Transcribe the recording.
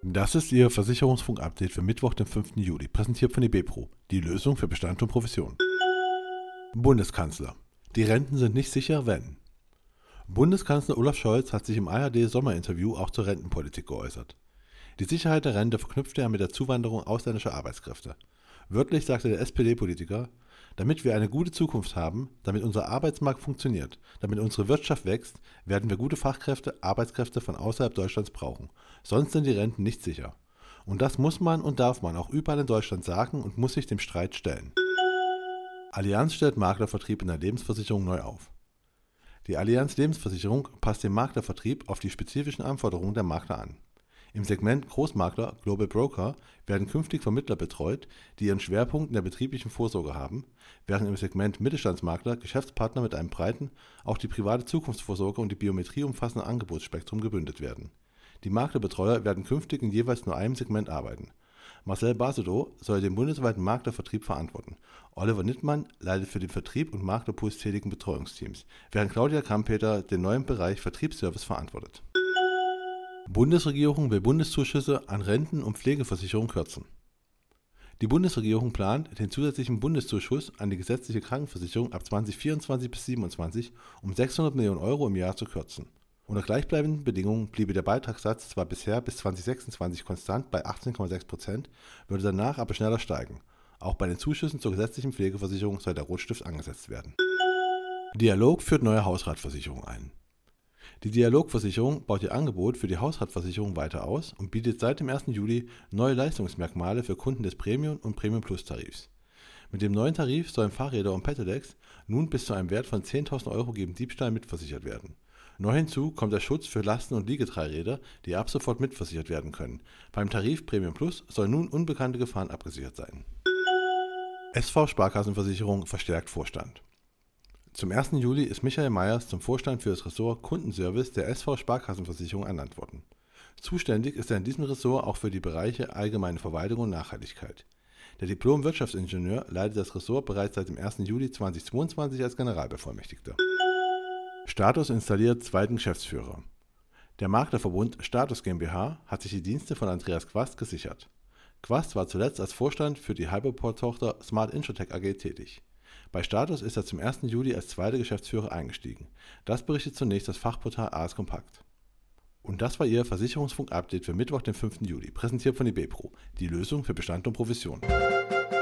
Das ist Ihr Versicherungsfunk-Update für Mittwoch, den 5. Juli, präsentiert von eBepro, die Lösung für Bestand und Provision. Bundeskanzler. Die Renten sind nicht sicher, wenn. Bundeskanzler Olaf Scholz hat sich im ARD-Sommerinterview auch zur Rentenpolitik geäußert. Die Sicherheit der Rente verknüpfte er mit der Zuwanderung ausländischer Arbeitskräfte. Wörtlich sagte der SPD-Politiker: Damit wir eine gute Zukunft haben, damit unser Arbeitsmarkt funktioniert, damit unsere Wirtschaft wächst, werden wir gute Fachkräfte, Arbeitskräfte von außerhalb Deutschlands brauchen. Sonst sind die Renten nicht sicher. Und das muss man und darf man auch überall in Deutschland sagen und muss sich dem Streit stellen. Allianz stellt Maklervertrieb in der Lebensversicherung neu auf. Die Allianz Lebensversicherung passt den Maklervertrieb auf die spezifischen Anforderungen der Makler an. Im Segment Großmakler Global Broker werden künftig Vermittler betreut, die ihren Schwerpunkt in der betrieblichen Vorsorge haben, während im Segment Mittelstandsmakler Geschäftspartner mit einem breiten, auch die private Zukunftsvorsorge und die Biometrie umfassenden Angebotsspektrum gebündelt werden. Die Maklerbetreuer werden künftig in jeweils nur einem Segment arbeiten. Marcel Basedow soll den bundesweiten Maklervertrieb verantworten. Oliver Nittmann leitet für den Vertrieb und Maklerpools tätigen Betreuungsteams, während Claudia Kampeter den neuen Bereich Vertriebsservice verantwortet. Bundesregierung will Bundeszuschüsse an Renten- und Pflegeversicherung kürzen. Die Bundesregierung plant, den zusätzlichen Bundeszuschuss an die gesetzliche Krankenversicherung ab 2024 bis 2027 um 600 Millionen Euro im Jahr zu kürzen. Unter gleichbleibenden Bedingungen bliebe der Beitragssatz zwar bisher bis 2026 konstant bei 18,6%, würde danach aber schneller steigen. Auch bei den Zuschüssen zur gesetzlichen Pflegeversicherung soll der Rotstift angesetzt werden. Dialog führt neue Hausratversicherung ein. Die Dialogversicherung baut ihr Angebot für die Hausratversicherung weiter aus und bietet seit dem 1. Juli neue Leistungsmerkmale für Kunden des Premium- und Premium-Plus-Tarifs. Mit dem neuen Tarif sollen Fahrräder und Pedelecs nun bis zu einem Wert von 10.000 Euro gegen Diebstahl mitversichert werden. Neu hinzu kommt der Schutz für Lasten- und Liegetreibräder, die ab sofort mitversichert werden können. Beim Tarif Premium Plus soll nun unbekannte Gefahren abgesichert sein. SV Sparkassenversicherung verstärkt Vorstand. Zum 1. Juli ist Michael Meyers zum Vorstand für das Ressort Kundenservice der SV Sparkassenversicherung ernannt worden. Zuständig ist er in diesem Ressort auch für die Bereiche allgemeine Verwaltung und Nachhaltigkeit. Der Diplom-Wirtschaftsingenieur leitet das Ressort bereits seit dem 1. Juli 2022 als Generalbevollmächtigter. Status installiert zweiten Geschäftsführer. Der Maklerverbund Status GmbH hat sich die Dienste von Andreas Quast gesichert. Quast war zuletzt als Vorstand für die Hyperport-Tochter Smart Insurtech AG tätig. Bei Status ist er zum 1. Juli als zweiter Geschäftsführer eingestiegen. Das berichtet zunächst das Fachportal AS Kompakt. Und das war Ihr Versicherungsfunk-Update für Mittwoch, den 5. Juli, präsentiert von eBepro, die Lösung für Bestand und Provision.